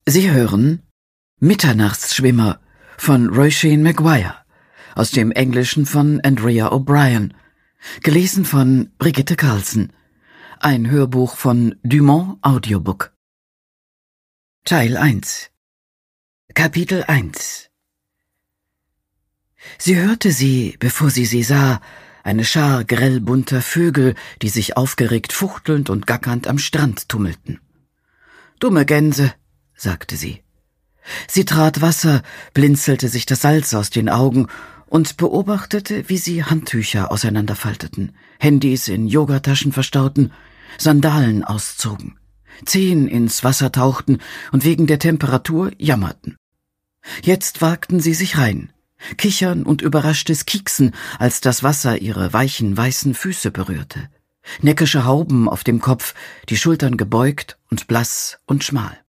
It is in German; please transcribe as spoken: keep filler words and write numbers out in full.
Sie hören Mitternachtsschwimmer von Roisin Maguire aus dem Englischen von Andrea O'Brien, gelesen von Brigitte Carlsen, ein Hörbuch von Dumont Audiobook. Teil eins. Kapitel eins. Sie hörte sie, bevor sie sie sah, eine Schar grell bunter Vögel, die sich aufgeregt fuchtelnd und gackernd am Strand tummelten. »Dumme Gänse«, sagte sie. Sie trat Wasser, blinzelte sich das Salz aus den Augen und beobachtete, wie sie Handtücher auseinanderfalteten, Handys in Yogataschen verstauten, Sandalen auszogen, Zehen ins Wasser tauchten und wegen der Temperatur jammerten. Jetzt wagten sie sich rein, Kichern und überraschtes Kieksen, als das Wasser ihre weichen, weißen Füße berührte. Neckische Hauben auf dem Kopf, die Schultern gebeugt und blass und schmal.